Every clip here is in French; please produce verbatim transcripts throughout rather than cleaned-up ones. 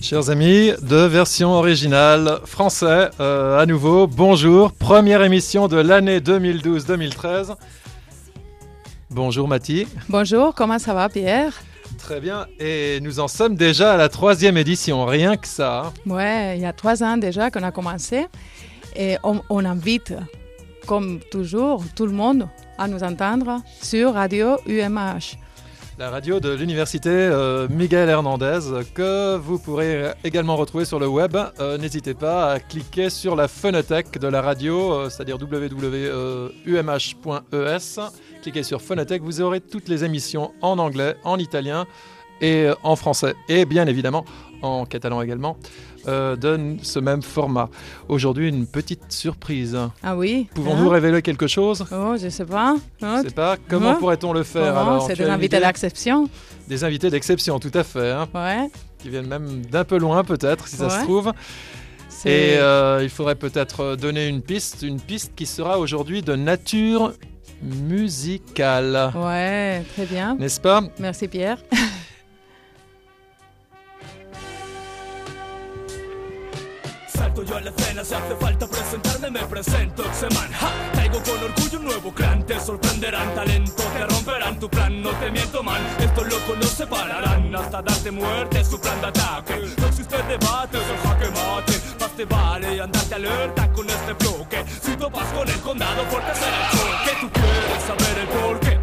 Chers amis, de version originale français, euh, à nouveau, bonjour, première émission de l'année deux mille douze deux mille treize. Bonjour Mathie. Bonjour, comment ça va Pierre? Très bien, et nous en sommes déjà à la troisième édition, rien que ça. Hein. Ouais, il y a trois ans déjà qu'on a commencé et on, on invite, comme toujours, tout le monde à nous entendre sur Radio U M H. La radio de l'université euh, Miguel Hernandez que vous pourrez également retrouver sur le web. Euh, n'hésitez pas à cliquer sur la phonothèque de la radio, euh, c'est-à-dire w w w point u m h point e s. Cliquez sur phonothèque, vous aurez toutes les émissions en anglais, en italien et en français. Et bien évidemment en catalan également, euh, de ce même format. Aujourd'hui, une petite surprise. Ah oui. Pouvons-nous hein? révéler quelque chose? Oh, je ne sais pas. Je ne sais pas. Comment oh. pourrait-on le faire oh, alors? C'est des invités d'exception. Des invités d'exception, tout à fait. Hein, ouais. Qui viennent même d'un peu loin peut-être, si ça ouais. se trouve. C'est... Et euh, il faudrait peut-être donner une piste, une piste qui sera aujourd'hui de nature musicale. Ouais, très bien. N'est-ce pas? Merci Pierre. Salto yo a la escena, si hace falta presentarme me presento Xeman, ja, traigo con orgullo un nuevo clan. Te sorprenderán, talento, te romperán tu plan. No te miento man, estos locos no se pararán hasta darte muerte, su plan de ataque. No existe debate, es el jaque mate. Más te vale andarte alerta con este bloque. Si topas con el condado, fuerte será el choque. Tú quieres saber el porqué.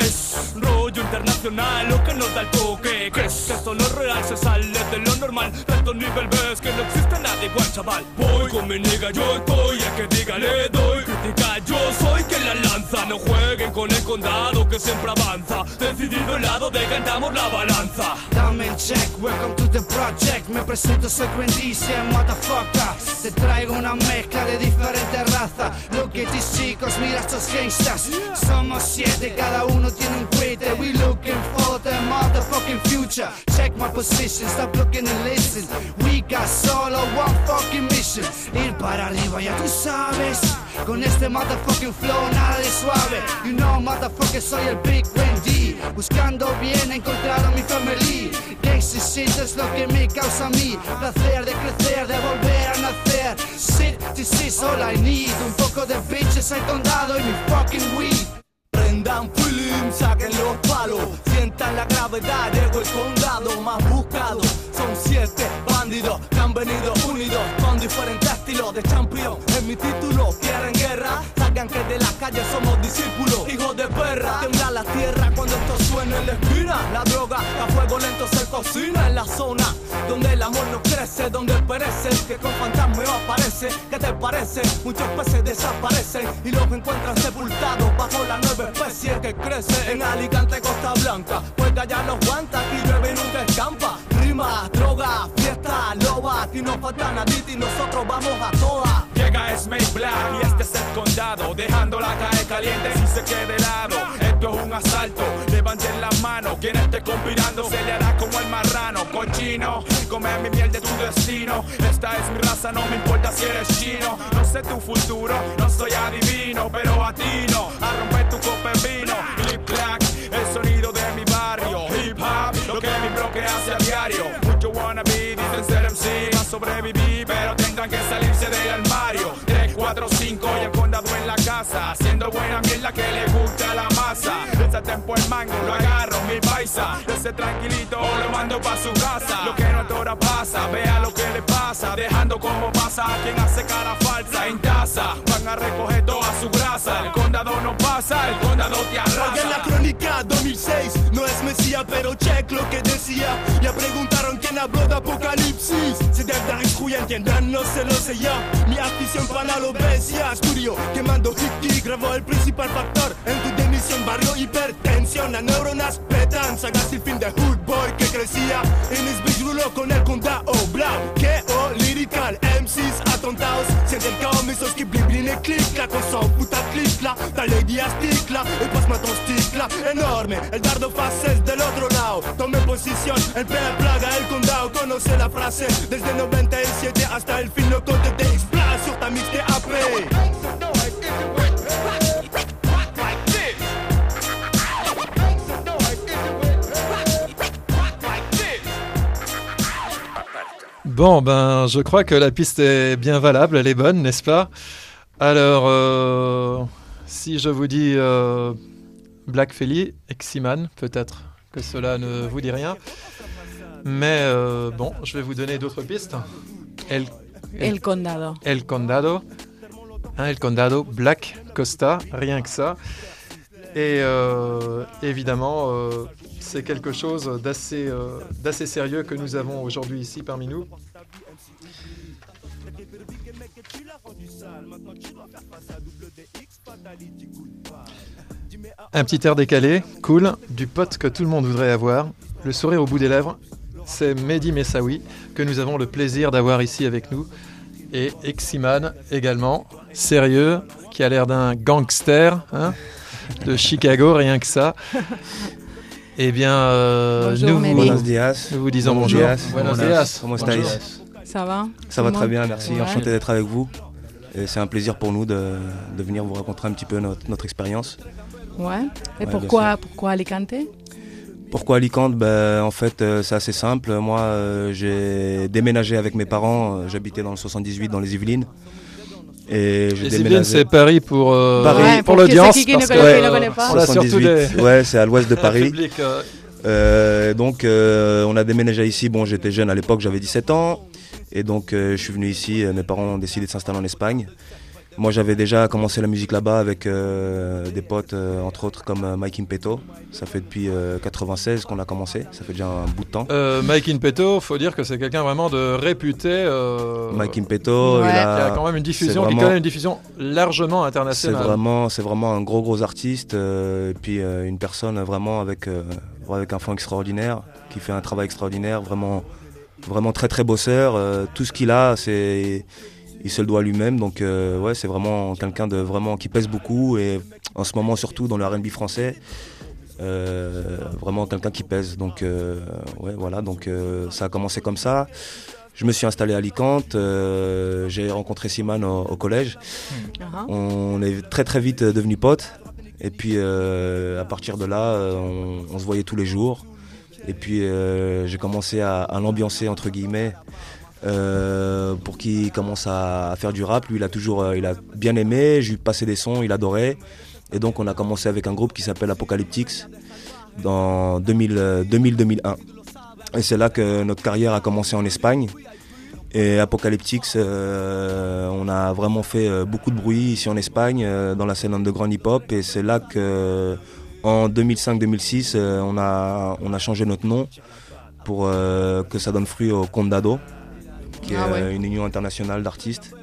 Es rollo internacional lo que nos da el toque. ¿Crees que esto no es real? Se sale de lo normal. Reto nivel ves que no existe nada igual, chaval. Voy con mi nigga, yo estoy. El que diga le doy crítica, yo soy quien la lanza. No jueguen con el condado que siempre avanza. Decidido el lado de cantamos la balanza. Dame el check, welcome to the project. Me presento, soy Green D C, motherfucker. Te traigo una mezcla de diferentes razas. Look at these chicos, mira estos gangsters. Somos siete, cada uno tiene un cuete. We looking for the motherfucking future. Check my position, stop looking and listen. We got solo one fucking mission. Ir para arriba, ya tú sabes. Con este motherfucking flow nada de suave. You know motherfucker, soy el Big Green D. Buscando bien, he encontrado mi family. Gangsta shit es lo que me causa a mí. Placer de crecer, de volver a nacer. Shit, this is all I need. Un poco de bitches al condado y mi fucking weed. Prendan film, saquen los palos. Sientan la gravedad, llegó el condado más buscado. Son siete bandidos que han venido unidos con diferentes estilos de champion. En mi título, quieren guerra. Salgan que de la calle somos discípulos. Hijos de perra, tembla la tierra cuando esto suena en la esquina. La droga a fuego lento se cocina en la zona donde el amor no crece, donde perece el que con fantasma aparece. ¿Qué te parece? Muchos peces desaparecen y los encuentran sepultados bajo la nueva especie que crece en Alicante, Costa Blanca. Pues ya los guantas y llueve y nunca escampa. Rimas, droga, fiesta, loba. Aquí no falta nadita y nosotros vamos a todas. Llega Smake Black y este es el condado, dejando la calle caliente si se quede helado. Esto es un asalto, levanten las manos. Quien esté conspirando se le hará como el marrano. Cochino, come mi miel de tu destino. Esta es mi raza, no me importa si eres chino. No sé tu futuro, no soy adivino, pero atino a romper tu copa en vino. Hip Black, el sonido de mi barrio. Hip Hop, lo que mi bloque hace a diario. Muchos wannabe dicen ser M C, a sobrevivir, pero tendrán que salirse del armario. tres, cuatro, cinco y el condado en la casa, haciendo buena mierda que le gusta a la masa. Ese tempo el mango, lo agarro, mi paisa. Ese tranquilito lo mando pa' su casa. Lo que no ahora pasa, vea lo que le pasa. Dejando como pasa a quien hace cara falsa. En taza, van a recoger toda su grasa. El condado no pasa, el condado te arrasa. Oigan la crónica dos mil seis, no es Mesías, pero check lo que decía. Ya preguntaron quién habló de apocalipsis. Se deben escuchar, entiendan, no se lo sé ya. Mi afición para la alopecia, estudio quemando hit grabó el principal factor en tu demisión. Barrio hipertensión, las neuronas petan. Sagas el fin de hood boy que crecía en el big rulo con el condado blau. Que oh, lyrical, M Cs atontados. Sienten kao misos que blibline clicla. Con son puta clicla, ta lady asticla. El pasmatón sticla, enorme. El dardo faces del otro lado. Tome posición en plena plaga el condado. Conoce la frase desde noventa y siete hasta el fin. Loco de te explode sur ta mixte A P. Bon, ben, je crois que la piste est bien valable, elle est bonne, n'est-ce pas? Alors, euh, si je vous dis euh, Black Feli, Eximan, peut-être que cela ne vous dit rien. Mais euh, bon, je vais vous donner d'autres pistes. El, El, El Condado. El Condado. Hein, El Condado, Black Costa, rien que ça. Et euh, évidemment, euh, c'est quelque chose d'assez, euh, d'assez sérieux que nous avons aujourd'hui ici parmi nous. Un petit air décalé, cool, du pote que tout le monde voudrait avoir, le sourire au bout des lèvres, c'est Mehdi Messaoui que nous avons le plaisir d'avoir ici avec nous. Et Eximan également, sérieux, qui a l'air d'un gangster, hein, de Chicago, rien que ça. Eh bien, euh, bonjour, nous, vous, Buenos días. nous vous disons bonjour. Buenos días. Comment estáis? Ça va? Ça va très bien, merci. Ouais. Enchanté d'être avec vous. Et c'est un plaisir pour nous de, de venir vous raconter un petit peu notre, notre expérience. Ouais. Et Ouais, pourquoi, pourquoi Alicante? Pourquoi Alicante? Ben, en fait, euh, c'est assez simple. Moi, euh, j'ai déménagé avec mes parents. Euh, J'habitais dans le soixante-dix-huit, dans les Yvelines. Et j'ai Les déménagé. Yvelines, c'est Paris pour, euh, Paris. Ouais, pour pour l'audience. ceux qui ne parce connaissent- que, qui ne euh, connaissent pas. on a surtout des... soixante-dix-huit. Ouais, c'est à l'ouest de Paris. République, euh, Euh, donc euh, on a déménagé ici, bon j'étais jeune à l'époque, j'avais dix-sept ans et donc euh, je suis venu ici, euh, mes parents ont décidé de s'installer en Espagne. Moi j'avais déjà commencé la musique là-bas avec euh, des potes euh, entre autres comme euh, Mike Impeto, ça fait depuis euh, quatre-vingt-seize qu'on a commencé, ça fait déjà un bout de temps. Euh, Mike Impeto, faut dire que c'est quelqu'un vraiment de réputé. Euh, Mike Impeto, Ouais. il qui a a, quand même une diffusion, c'est qui vraiment- connaît une diffusion largement c'est internationale. vraiment, c'est vraiment un gros gros artiste euh, et puis euh, une personne vraiment avec, euh, avec un fond extraordinaire, qui fait un travail extraordinaire, vraiment, vraiment très très bosseur. Euh, tout ce qu'il a, c'est, il se le doit à lui-même. Donc euh, ouais, c'est vraiment quelqu'un de vraiment qui pèse beaucoup et en ce moment surtout dans le R and B français, euh, vraiment quelqu'un qui pèse. Donc euh, ouais, voilà. Donc euh, ça a commencé comme ça. Je me suis installé à Alicante, euh, j'ai rencontré Siman au, au collège. Uh-huh. On est très très vite devenus potes. Et puis euh, à partir de là, euh, on, on se voyait tous les jours. Et puis euh, j'ai commencé à, à l'ambiancer entre guillemets euh, pour qu'il commence à, à faire du rap. Lui, il a toujours, euh, il a bien aimé. Je lui passais des sons, il adorait. Et donc on a commencé avec un groupe qui s'appelle Apocalyptics dans deux mille, deux mille deux mille un. Et c'est là que notre carrière a commencé en Espagne. Et Apocalyptics, euh, on a vraiment fait euh, beaucoup de bruit ici en Espagne, euh, dans la scène underground hip-hop. Et c'est là que, en deux mille cinq deux mille six, euh, on, a, on a changé notre nom pour euh, que ça donne fruit au Condado, qui Ah est ouais. euh, une union internationale d'artistes.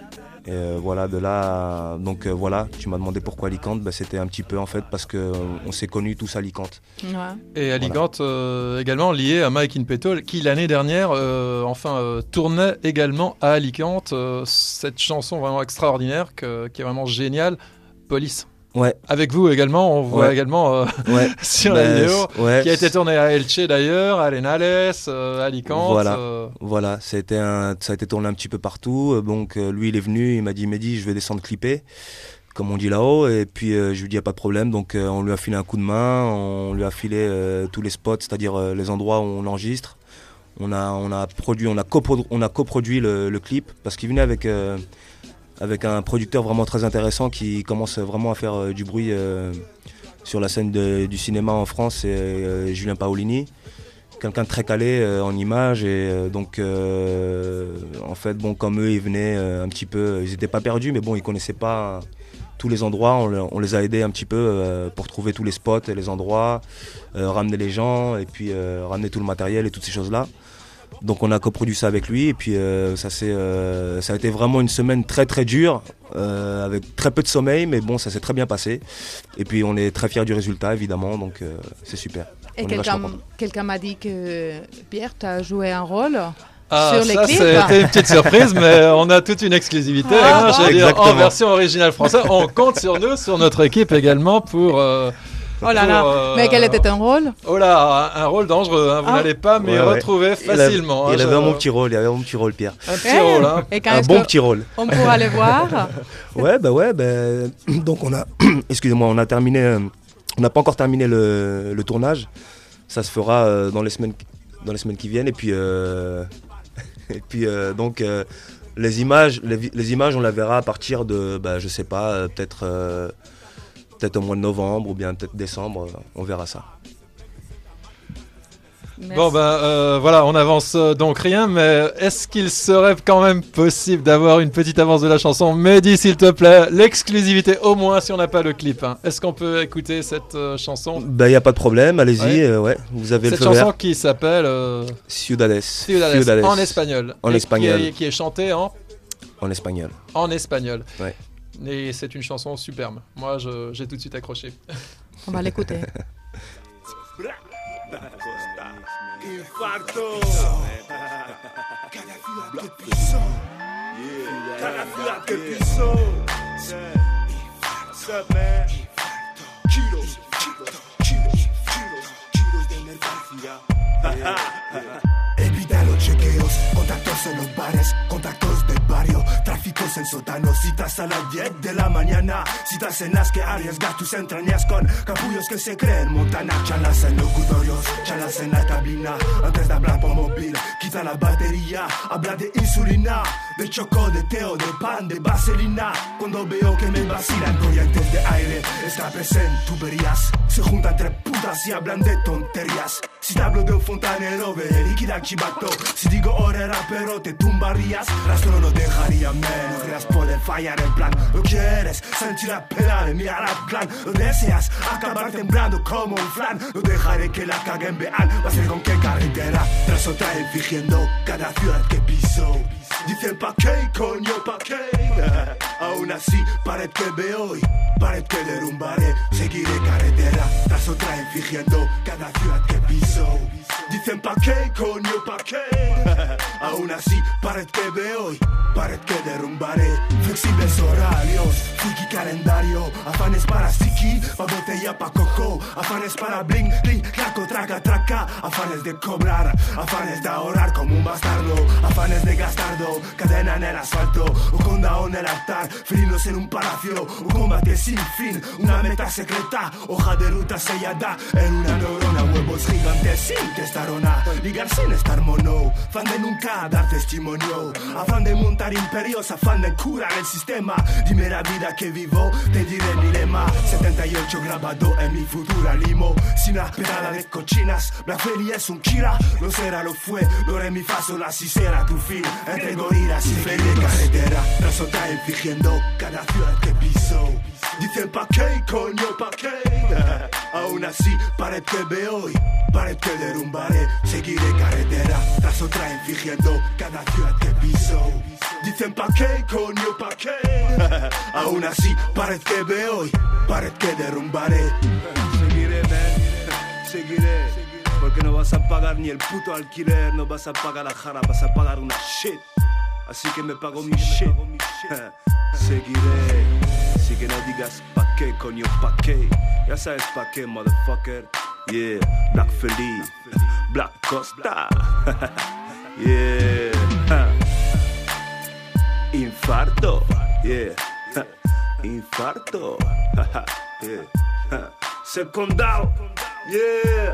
Et euh, voilà, de là, donc euh, voilà, tu m'as demandé pourquoi Alicante, ben, c'était un petit peu en fait parce qu'on on s'est connus tous à Alicante. Ouais. Et Alicante euh, également lié à Mike Impeto, qui l'année dernière, euh, enfin, euh, tournait également à Alicante. Euh, cette chanson vraiment extraordinaire, que- qui est vraiment géniale, Police. Ouais, Avec vous également, on voit Ouais. également euh, ouais. sur Ben, la vidéo, c- ouais. qui a été tournée à Elche d'ailleurs, à Arenales, euh, à Alicante. Voilà. euh, Voilà, ça a, été un, ça a été tourné un petit peu partout. Euh, Donc euh, lui, il est venu, il m'a dit Mehdi, je vais descendre clipper, comme on dit là-haut. Et puis euh, je lui ai dit, y a pas de problème. Donc euh, on lui a filé un coup de main, on lui a filé euh, tous les spots, c'est-à-dire euh, les endroits où on enregistre. On a, on a produit, on a coprodu- on a coproduit le, le clip parce qu'il venait avec, euh, avec un producteur vraiment très intéressant qui commence vraiment à faire euh, du bruit euh, sur la scène de- du cinéma en France, c'est euh, Julien Paolini. Quelqu'un de très calé euh, en images et euh, donc euh, en fait bon comme eux ils venaient euh, un petit peu, ils n'étaient pas perdus mais bon ils connaissaient pas tous les endroits, on, le- on les a aidés un petit peu euh, pour trouver tous les spots et les endroits, euh, ramener les gens et puis euh, ramener tout le matériel et toutes ces choses là. Donc on a coproduit ça avec lui et puis euh, ça, s'est, euh, ça a été vraiment une semaine très très dure euh, avec très peu de sommeil mais bon ça s'est très bien passé et puis on est très fiers du résultat évidemment donc euh, c'est super. Et On est quelqu'un vachement contents. quelqu'un m'a dit que Pierre, tu as joué un rôle Ah, sur les ça, clips. c'était une petite surprise, mais on a toute une exclusivité. Ah, hein, bon. je veux dire, en Exactement. version originale française. On compte sur nous, sur notre équipe également pour. euh, Oh là pour, là. euh, Mais quel était ton rôle? Oh là, un, un rôle dangereux. hein, Vous Ah. n'allez pas m'y Ouais, ouais. retrouver Il a- facilement. Il hein, avait je- un bon petit rôle, il avait un bon petit rôle Pierre. un petit Eh, rôle. hein. Et quand Un est-ce bon que petit rôle. on pourra le voir? Ouais, bah ouais, bah, donc on a, excusez-moi, on a terminé, euh, on n'a pas encore terminé le, le tournage. Ça se fera euh, dans les semaines, dans les semaines qui viennent et puis, euh, Et puis euh, donc euh, les images, les, les images, on la verra à partir de, bah, je sais pas, euh, peut-être, euh, peut-être au mois de novembre ou bien peut-être décembre, euh, on verra ça. Merci. Bon ben euh, voilà, on avance euh, donc rien, mais est-ce qu'il serait quand même possible d'avoir une petite avance de la chanson? Mehdi, s'il te plaît, l'exclusivité au moins si on n'a pas le clip. Hein. Est-ce qu'on peut écouter cette euh, chanson? Bah y a pas de problème, allez-y, Ouais. euh, ouais, vous avez Cette le feu chanson vert. qui s'appelle euh, Ciudades. Ciudades, Ciudades. en espagnol. En Et espagnol. Qui est, qui est chantée en, En espagnol. en espagnol. Ouais. Et c'est une chanson superbe. Moi, je- j'ai tout de suite accroché. On va l'écouter. Infarto. Cada ciudad que piso. Cada ciudad que piso. What's up, man? Kilos, kilos, kilos, kilos, kilos de mercancía. Evita los chequeos, contactos en los bares, contactos del barrio, tráficos en sótanos, citas a las diez de la mañana, citas en las que arriesgas tus entrañas con capullos que se creen Montana, charlas en locutorios, charlas en la cabina, antes de hablar por móvil, quita la batería, habla de insulina, de choco, de té o de pan, de vaselina, cuando veo que me vacilan corrientes de aire, escapes en tuberías, se juntan tres putas y hablan de tonterías, si te hablo de un fontanero, ve liquida chivato, si digo hora rapero te tumbarías, rastro no dejaría menos, creas poder fallar en plan, lo quieres, sentir la pena de mi rap clan, lo deseas, acabar temblando como un flan, no dejaré que la caguen vean, va a ser con qué carretera, tras otra fingiendo cada ciudad que piso. Dicen pa' qué, coño, pa' qué. Aún así, pared que veo y pared que derrumbaré. Seguiré carretera tras otra fingiendo cada ciudad que piso. Dicen pa' qué, coño, pa' qué. Aún así, pared que veo y pared que derrumbaré. Flexibles horarios, friki calendario. Afanes para sticky, pa' botella pa' coco. Afanes para bling, bling, claco, traca, traca. Afanes de cobrar, afanes de ahorrar como un bastardo. Afanes de gastardo, cadena en el asfalto. Un condado en el altar, felinos en un palacio. Un combate sin fin, una meta secreta. Hoja de ruta sellada en una neurona. Huevos gigantes sin testarona. Ligar sin estar mono. Fan de nunca dar testimonio. Afán de montar imperios, afán de curar el sistema. Dime la vida que vivo, te diré mi lema. setenta y ocho grabado en mi futura limo. Sin una pedada de cochinas, Black Feli es un Kira. Lo será, lo fue, lo re mi fa sol, así será tu fin. Entre gorilas y fe de carretera. Tras otra fingiendo cada ciudad que piso. Dicen pa' qué, coño, pa' qué. Aún así, pared que veo y pared que derrumbaré. Seguiré carretera tras otra fingiendo cada ciudad que piso. Dicen pa' qué, coño, pa' qué. Aún así, pared que veo y pared que derrumbaré. Seguiré, man, seguiré. Porque no vas a pagar ni el puto alquiler, no vas a pagar la jara, vas a pagar una shit. Así que me pago mi shit. Seguiré. Así que no digas pa' qué, coño, pa' qué. Ya sabes pa' qué, motherfucker. Yeah, Black Feli, Black Costa. Yeah. Infarto. Yeah. Infarto. Yeah. Secondado. Yeah.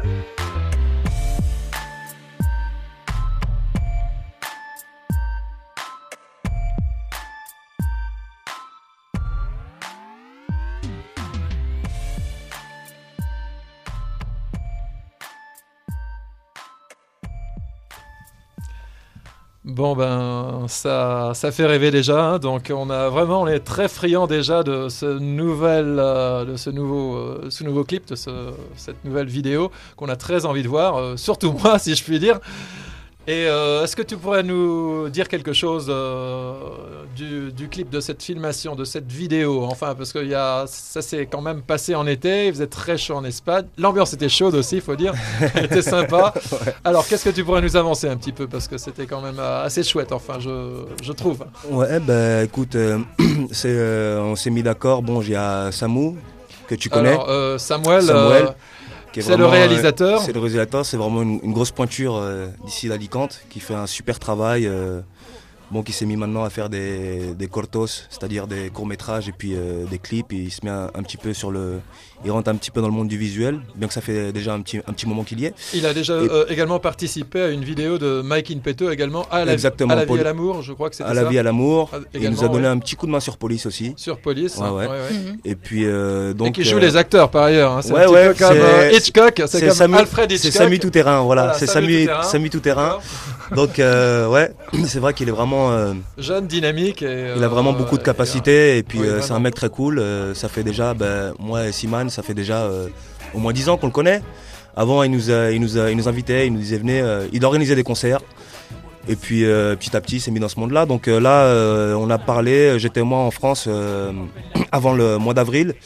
Bon ben ça, ça fait rêver déjà, hein. Donc on a vraiment, on est très friand déjà de ce nouvel, euh, de ce nouveau, euh, ce nouveau clip, de ce, cette nouvelle vidéo qu'on a très envie de voir, euh, surtout moi si je puis dire. Et euh, est-ce que tu pourrais nous dire quelque chose euh, du, du clip, de cette filmation, de cette vidéo, enfin parce que y a, ça s'est quand même passé en été, il faisait très chaud en Espagne, l'ambiance était chaude aussi, il faut dire, elle était sympa. Ouais. Alors qu'est-ce que tu pourrais nous avancer un petit peu, parce que c'était quand même assez chouette, enfin je, je trouve. Ouais, bah écoute, euh, c'est, euh, on s'est mis d'accord, bon il y a Samu, que tu connais. Alors euh, Samuel... Samuel. Euh, C'est le réalisateur. C'est le réalisateur, c'est vraiment une, une grosse pointure euh, d'ici d'Alicante qui fait un super travail. Euh, bon, qui s'est mis maintenant à faire des, des cortos, c'est-à-dire des courts-métrages et puis euh, des clips. Et il se met un, un petit peu sur le... Il rentre un petit peu dans le monde du visuel, bien que ça fait déjà un petit, un petit moment qu'il y est. Il a déjà et... euh, également participé à une vidéo de Mike Inpeto également, à la, Exactement, à la vie Poli... à l'amour, je crois que c'était ça. À ça. la vie à l'amour. Ah, il nous a donné ouais. un petit coup de main sur Police aussi. Sur Police, ouais, ouais. Ouais, ouais. Mm-hmm. Et puis euh, donc. Et qui joue euh... les acteurs par ailleurs. Hein. C'est ouais, un ouais, petit peu comme euh, Hitchcock, c'est, c'est comme Samu... Alfred Hitchcock. C'est Samy Tout-Terrain, voilà. voilà c'est Samy Samy Tout-Terrain. Donc euh, ouais, c'est vrai qu'il est vraiment euh, jeune, dynamique. Et, il a vraiment euh, beaucoup de capacités et, et puis oui, euh, c'est un mec très cool. Euh, ça fait déjà, ben, moi et Siman, ça fait déjà euh, au moins dix ans qu'on le connaît. Avant, il nous, a, il nous, a, il nous invitait, il nous disait venez, euh, il organisait des concerts. Et puis euh, petit à petit, il s'est mis dans ce monde-là. Donc euh, là, euh, on a parlé. J'étais moi en France euh, avant le mois d'avril.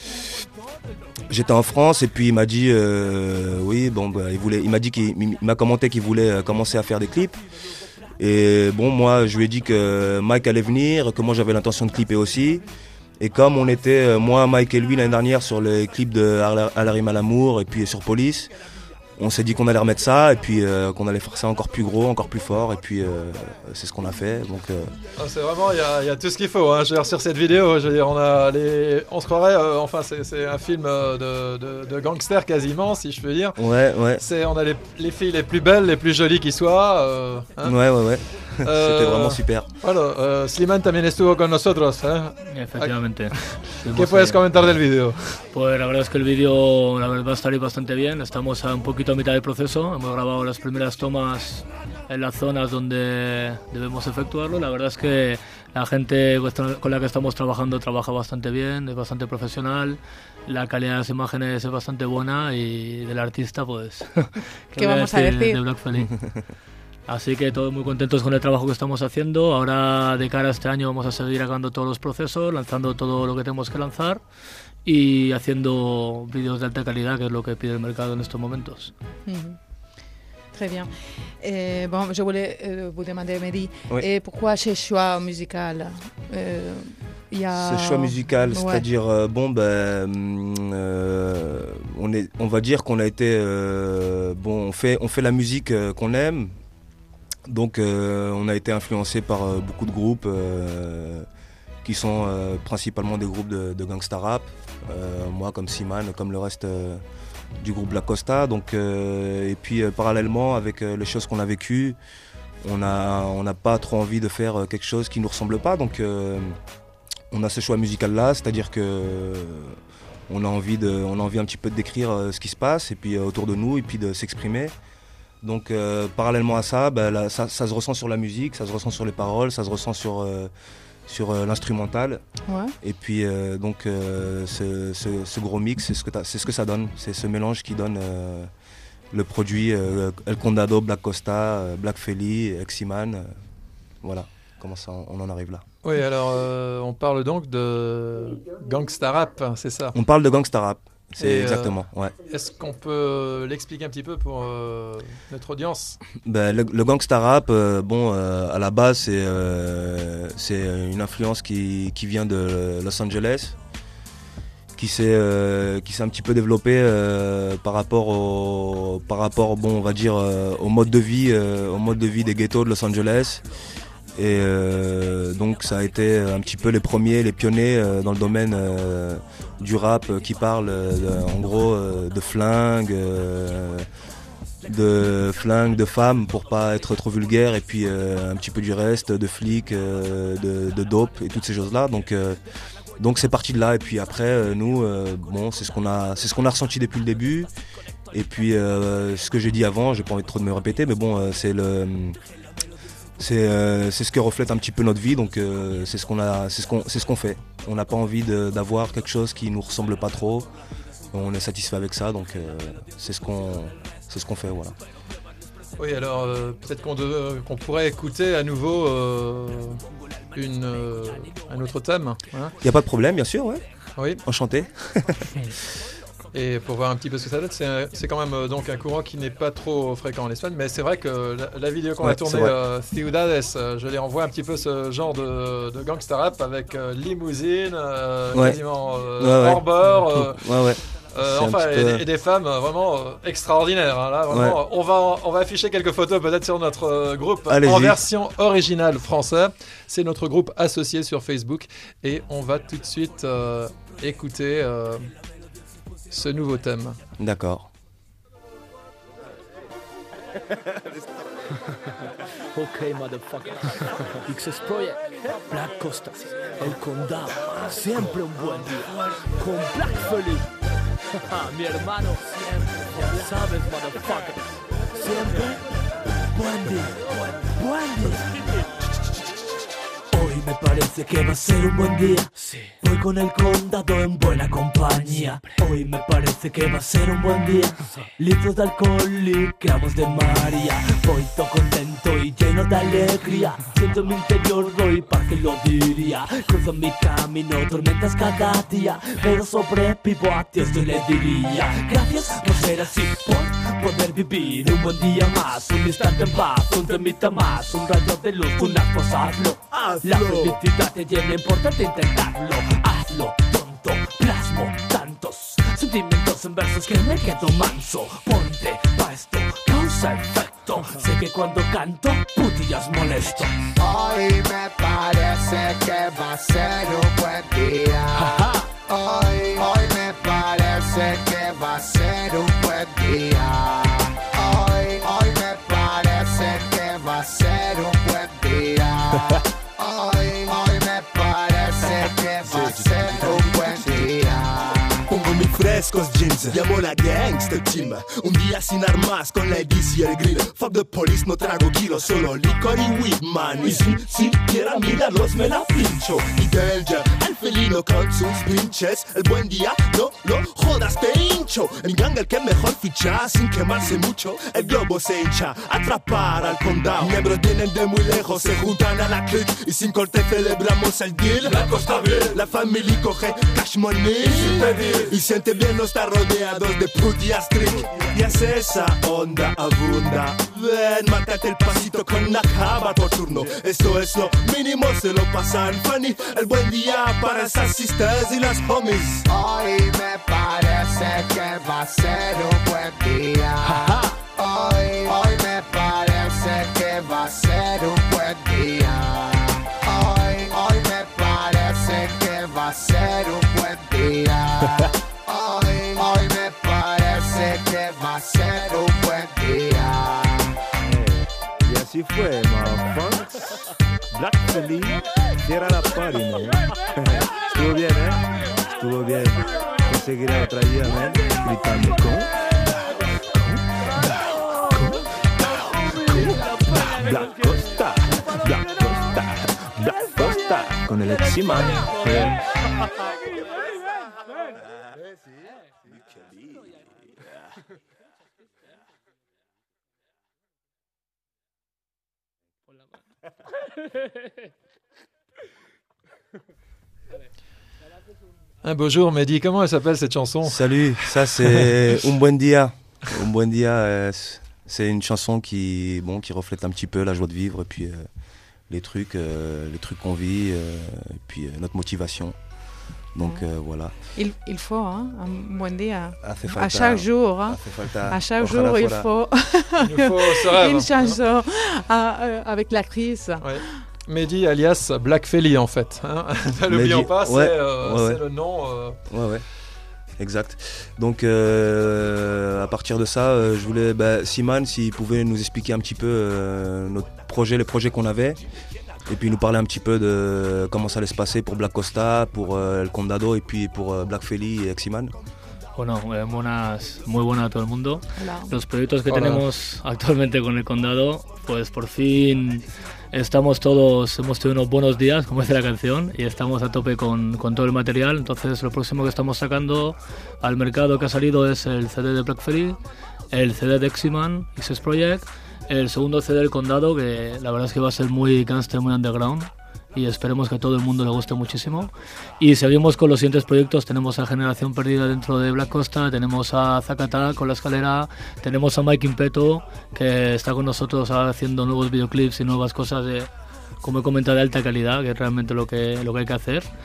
J'étais en France et puis il m'a dit, euh, oui, bon, bah, il voulait, il m'a dit qu'il il m'a commenté qu'il voulait commencer à faire des clips. Et bon, moi, je lui ai dit que Mike allait venir, que moi j'avais l'intention de clipper aussi. Et comme on était, moi, Mike et lui, l'année dernière sur les clips de Alarim à l'amour et puis sur Police, on s'est dit qu'on allait remettre ça et puis euh, qu'on allait faire ça encore plus gros, encore plus fort. Et puis euh, c'est ce qu'on a fait. Donc, euh... ah, c'est vraiment, il y, y a tout ce qu'il faut. Hein. Je veux dire, sur cette vidéo, je veux dire, on a les, on se croirait, euh, enfin, c'est, c'est un film de, de, de gangster quasiment, si je peux dire. Ouais, ouais. C'est, on a les, les filles les plus belles, les plus jolies qui soient. Euh, hein. Ouais, ouais, ouais. Euh, C'était vraiment super. Bueno, uh, Slimane también estuvo con nosotros. ¿eh? Efectivamente. ¿Qué puedes comentar del vídeo? Pues la verdad es que el vídeo la verdad, va a salir bastante bien. Estamos a un poquito a mitad del proceso. Hemos grabado las primeras tomas en las zonas donde debemos efectuarlo. La verdad es que la gente con la que estamos trabajando trabaja bastante bien, es bastante profesional. La calidad de las imágenes es bastante buena y del artista, pues... ¿Qué vamos a decir? De Black Feli. Así que todos muy contentos con el trabajo que estamos haciendo. Ahora de cara a este año vamos a seguir acabando todos los procesos, lanzando todo lo que tenemos que lanzar y haciendo vídeos de alta calidad, que es lo que pide el mercado en estos momentos. Mm-hmm. Très bien. Euh, bon, je voulais euh, vous demander, Mehdi, oui. et pourquoi ce choix musical euh, y a... Ce choix musical, ouais. c'est-à-dire, euh, bon, ben, euh, on, est, on va dire qu'on a été, euh, bon, on fait, on fait la musique euh, qu'on aime. Donc euh, on a été influencé par euh, beaucoup de groupes euh, qui sont euh, principalement des groupes de, de gangsta rap. Euh, moi comme Siman, comme le reste euh, du groupe La Costa. Donc, euh, et puis euh, parallèlement avec euh, les choses qu'on a vécues, on n'a on n'a pas trop envie de faire quelque chose qui ne nous ressemble pas. Donc euh, on a ce choix musical là, c'est-à-dire que euh, on a envie de, on a envie un petit peu de décrire euh, ce qui se passe et puis euh, autour de nous et puis de s'exprimer. Donc euh, parallèlement à ça, bah, là, ça, ça se ressent sur la musique, ça se ressent sur les paroles, ça se ressent sur, euh, sur euh, l'instrumental. Ouais. Et puis euh, donc euh, ce, ce, ce gros mix, c'est ce, que c'est ce que ça donne. C'est ce mélange qui donne euh, le produit euh, El Condado, Black Costa, euh, Black Feli, Eximan. Euh, voilà comment ça, on en arrive là. Oui, alors euh, on parle donc de gangsta rap, c'est ça? On parle de gangsta rap. C'est Et exactement, euh, ouais. Est-ce qu'on peut l'expliquer un petit peu pour euh, notre audience? Ben, le, le gangsta rap, euh, bon, euh, à la base, c'est euh, c'est une influence qui, qui vient de Los Angeles, qui s'est euh, qui s'est un petit peu développée euh, par rapport au par rapport, bon, on va dire euh, au mode de vie, euh, au mode de vie des ghettos de Los Angeles. Et euh, donc ça a été un petit peu les premiers, les pionniers euh, dans le domaine euh, du rap euh, qui parlent euh, de, en gros euh, de flingues, euh, de flingues, de femmes pour pas être trop vulgaire et puis euh, un petit peu du reste, de flics, euh, de, de dope et toutes ces choses là. Donc euh, donc c'est parti de là et puis après euh, nous euh, bon c'est ce qu'on a c'est ce qu'on a ressenti depuis le début et puis euh, ce que j'ai dit avant, j'ai pas envie de trop de me répéter mais bon euh, c'est le C'est, euh, c'est ce que reflète un petit peu notre vie, donc euh, c'est ce qu'on a, c'est ce qu'on, c'est ce qu'on fait. On n'a pas envie de, d'avoir quelque chose qui nous ressemble pas trop. On est satisfait avec ça, donc euh, c'est ce qu'on, c'est ce qu'on fait, voilà. Oui, alors euh, peut-être qu'on, de, qu'on pourrait écouter à nouveau euh, une, euh, un autre thème. Il hein. n'y a pas de problème, bien sûr, ouais. Oui. Enchanté. Et pour voir un petit peu ce que ça donne, c'est, un, c'est quand même euh, donc un courant qui n'est pas trop fréquent en Espagne, mais c'est vrai que la, la vidéo qu'on ouais, a tournée, euh, Ciudades, euh, je les renvoie un petit peu ce genre de, de gangsta rap avec euh, limousine, euh, ouais. quasiment euh, ouais, hors ouais. bord, euh, ouais, ouais. Euh, enfin, et, peu... et des femmes vraiment euh, extraordinaires. Hein, là, vraiment, ouais. on, va, on va afficher quelques photos peut-être sur notre euh, groupe Allez-y. En version originale français. C'est notre groupe associé sur Facebook. Et on va tout de suite euh, écouter euh, ce nouveau thème. D'accord. Ok, motherfucker. X Project, Black Costa, El Condado, siempre un buen día. Con Black Feli, mi hermano, siempre, ya sabes, motherfucker. Siempre, buen día, buen día. Hoy me parece que va a ser un buen día. Sí. Voy con el condado en buena compañía. Hoy me parece que va a ser un buen día. Sí. Litros de alcohol y gramos de María. Voy todo contento y lleno de alegría. Siento en mi interior hoy para que lo diría. Cruzo mi camino, tormentas cada día, pero sobrevivo a Dios yo le diría. Gracias por ser así, por poder vivir un buen día más. Un instante en paz, un temita más. Un rayo de luz, una cosa, hazlo. La felicidad te llena, importante intentarlo. Hazlo, tonto, plasmo tantos sentimientos en versos que me quedo manso. Ponte pa' esto, causa efecto. Sé que cuando canto, putillas molesto. Hoy me parece que va a ser un buen día. Hoy, hoy me parece que va a ser un buen día. Hoy, hoy me parece que va a ser un buen día. Hoy, hoy me parece que va a ser un buen día. Pongo mis frescos jeans, llamo la gangster team. Un día sin armas, con la Edis y el grill. Fuck the police, no trago kilos, solo licor y weed, man. Y sin siquiera mirarlos me la pincho. Y Danger, el felino con sus pinches. El buen día, no lo jodas, te hincho. El gang el que mejor ficha, sin quemarse mucho. El globo se hincha, atrapar al condado. Miembros vienen de muy lejos, se juntan a la clique. Y sin corte celebramos el deal. La costa bien, la familia coge cash money. Sin pedir. Y siente bien no estar rodeados de putillas trick. Y hace esa onda abunda. Ven, márcate el pasito con la cava por turno. Eso es lo mínimo, se lo pasan funny. El buen día para esas sisters y las homies. Hoy me parece que va a ser un buen día. Hoy, hoy me parece que va a ser un buen día. Hoy, hoy me parece que va a ser un buen día. Hoy, hoy me parece que va a ser un buen día. Hey, y así fue, motherfuckers. Black Feli, cierra la party, man. Estuvo bien, ¿eh? Estuvo bien. Yo seguiré otra día, man, gritando con... Black Costa, Black Costa, Black Costa, con el Eximan. Eh. Un beau jour, Mehdi, comment elle s'appelle cette chanson? Salut, ça c'est Un Buen Dia. Un Buen Dia, euh, c'est une chanson qui, bon, qui reflète un petit peu la joie de vivre et puis euh, les trucs, euh, les trucs qu'on vit, euh, et puis euh, notre motivation. Donc euh, voilà. Il, il faut hein, un buen dia. Falta, à chaque jour, hein. Falta, à chaque jour, il faut, il faut ce rêve, une chanson à, euh, avec l'actrice. Ouais. Mehdi alias Black Feli en fait. Hein. Ne l'oublions pas, ouais, c'est, euh, ouais, c'est ouais. le nom. Euh... Ouais, ouais. Exact. Donc euh, à partir de ça, euh, je voulais, bah, Siman, s'il pouvait nous expliquer un petit peu euh, notre projet, les projets qu'on avait, et puis nous parler un petit peu de comment ça allait se passer pour Black Costa, pour euh, El Condado et puis pour euh, Black Feli et Eximan. Bueno, eh, buenas, muy buenas a todo el mundo. Hola. Los proyectos que Hola. tenemos actualmente con El Condado, pues por fin estamos todos, hemos tenido unos buenos días, como dice la canción, y estamos a tope con, con todo el material. Entonces lo próximo que estamos sacando al mercado que ha salido es el C D de Black Feli, el C D de Eximan, X Project, el segundo C D del Condado, que la verdad es que va a ser muy gangster, muy underground, y esperemos que a todo el mundo le guste muchísimo. Y seguimos con los siguientes proyectos. Tenemos a Generación Perdida dentro de Black Costa, tenemos a Zacatá con La Escalera, tenemos a Mike Impeto, que está con nosotros haciendo nuevos videoclips y nuevas cosas de, como he comentado, de alta calidad, que es realmente lo que, lo que hay que hacer.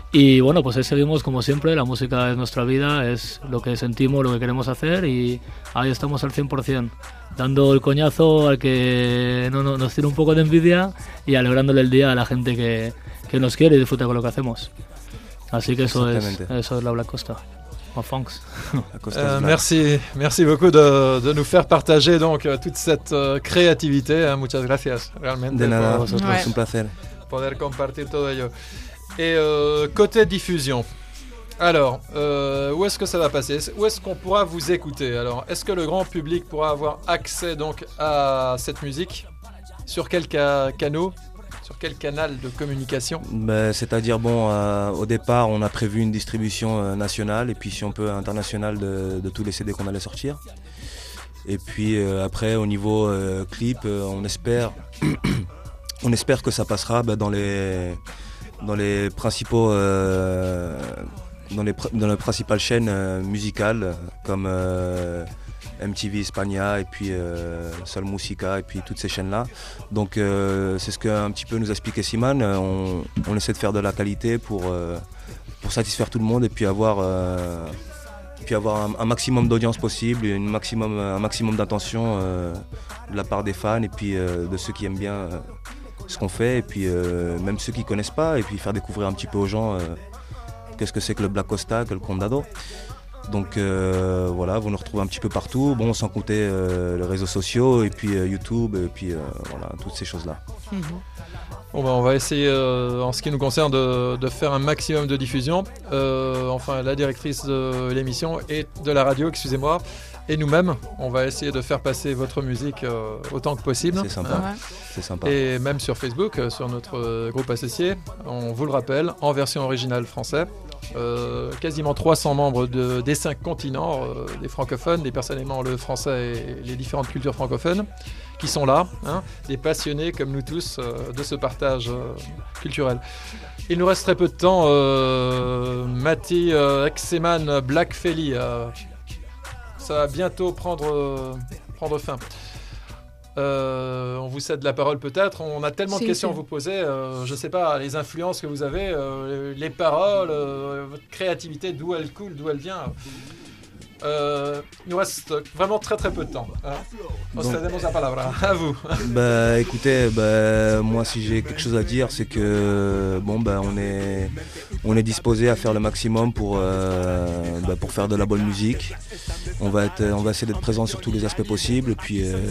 Y bueno, pues ahí seguimos como siempre, la música es nuestra vida, es lo que sentimos, lo que queremos hacer y ahí estamos al cien por ciento, dando el coñazo al que no, no, nos tiene un poco de envidia y alegrándole el día a la gente que, que nos quiere y disfruta con lo que hacemos. Así que eso es, eso es la Black Costa. Euh, merci, merci beaucoup de, de nous faire partager donc toute cette uh, créativité. Hein, muchas gracias, realmente. De nada, por, vosotros, ouais. Es un placer. Poder compartir todo ello. Et euh, côté diffusion, alors, euh, où est-ce que ça va passer? Où est-ce qu'on pourra vous écouter? Alors, est-ce que le grand public pourra avoir accès donc à cette musique? Sur quel ca- canot? Sur quel canal de communication? Ben, c'est-à-dire, bon, euh, au départ, on a prévu une distribution euh, nationale et puis si on peut internationale de, de tous les C D qu'on allait sortir. Et puis euh, après, au niveau euh, clip, euh, on espère, on espère que ça passera ben, dans les dans les principaux euh, dans les dans les principales chaînes euh, musicales comme euh, M T V España et puis euh, Sol Musica et puis toutes ces chaînes-là. Donc euh, c'est ce qu'un petit peu nous a expliqué Siman. On, on essaie de faire de la qualité pour, euh, pour satisfaire tout le monde et puis avoir, euh, puis avoir un, un maximum d'audience possible, une maximum, un maximum d'attention euh, de la part des fans et puis euh, de ceux qui aiment bien euh, ce qu'on fait et puis euh, même ceux qui ne connaissent pas et puis faire découvrir un petit peu aux gens euh, qu'est-ce que c'est que le Black Costa, que le Condado. Donc euh, voilà, vous nous retrouvez un petit peu partout, bon, sans compter euh, les réseaux sociaux et puis euh, YouTube et puis euh, voilà, toutes ces choses-là. Mmh. Bon, bah, on va essayer, euh, en ce qui nous concerne, de, de faire un maximum de diffusion. Euh, enfin, la directrice de l'émission et de la radio, excusez-moi, et nous-mêmes, on va essayer de faire passer votre musique euh, autant que possible. C'est sympa. Hein. Ouais. C'est sympa. Et même sur Facebook, euh, sur notre euh, groupe associé, on vous le rappelle, en version originale français. Euh, quasiment trois cents membres de, des cinq continents, euh, des francophones, des personnes aimant le français et les différentes cultures francophones, qui sont là, hein, des passionnés comme nous tous euh, de ce partage euh, culturel. Il nous reste très peu de temps. Euh, Mati euh, Exeman Black Feli, euh, ça va bientôt prendre, euh, prendre fin. Euh, on vous cède la parole peut-être. On a tellement si, de questions si. à vous poser. Euh, je ne sais pas, les influences que vous avez, euh, les paroles, euh, votre créativité, d'où elle coule, d'où elle vient. Euh, il nous reste vraiment très très peu de temps. Hein. Nos cedemos la palabra. À vous. Bah, écoutez, bah, moi si j'ai quelque chose à dire, c'est que bon, bah, on est, on est disposé à faire le maximum pour, euh, bah, pour faire de la bonne musique. On va, être, on va essayer d'être présent sur tous les aspects possibles. Et puis, euh,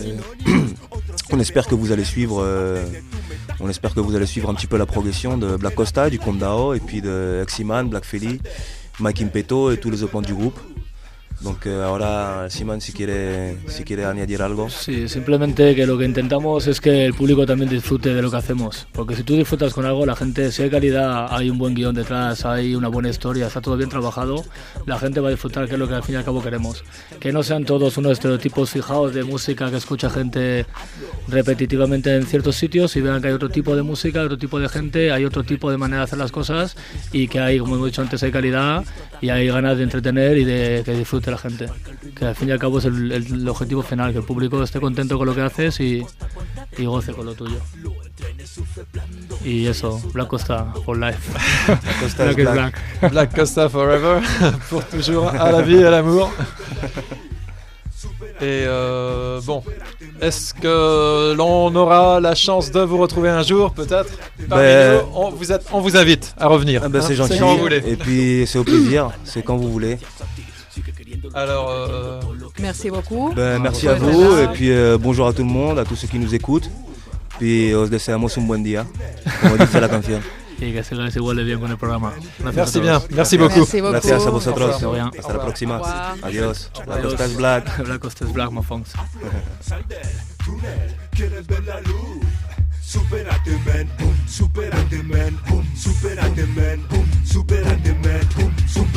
on espère que vous allez suivre, euh, on espère que vous allez suivre un petit peu la progression de Black Costa, du Condado et puis de Eximan, Black Feli, Mike Impeto et tous les autres membres du groupe. Donc eh, ahora, Simon, si quiere, si quiere añadir algo. Sí, simplemente que lo que intentamos es que el público también disfrute de lo que hacemos. Porque si tú disfrutas con algo, la gente, si hay calidad, hay un buen guión detrás, hay una buena historia, está todo bien trabajado, la gente va a disfrutar, que es lo que al fin y al cabo queremos. Que no sean todos unos estereotipos fijados de música que escucha gente repetitivamente en ciertos sitios y vean que hay otro tipo de música, otro tipo de gente, hay otro tipo de manera de hacer las cosas y que hay, como hemos dicho antes, hay calidad y hay ganas de entretener y de que disfrute la gente, que al fin y al cabo es el, el, el objetivo final, que el público esté contento con lo que haces y, y goce con lo tuyo. Y eso, Black Costa for life. Black Costa Black, black. black. Black Costa forever, pour toujours, à la vie et à l'amour. Et euh, bon, est-ce que l'on aura la chance de vous retrouver un jour, peut-être ben, nous, on, vous êtes, on vous invite à revenir. Ah ben, hein, c'est gentil, c'est quand vous voulez. Et puis c'est au plaisir, c'est quand vous voulez. Alors, euh... merci beaucoup. Ben, merci à vous et puis euh, bonjour à tout le monde, à tous ceux qui nous écoutent. Puis os deseamos un buen día, como dice la canción. Y que sigáis igual de bien con el programa. Gracias merci bien, merci beaucoup. Merci beaucoup. Gracias a vosotros. Hasta, Hasta la próxima. Adiós. Black Costa es black. Black Costa es black, my funks. Superate man, boom, superate man, boom, superate man, boom, superate man, boom,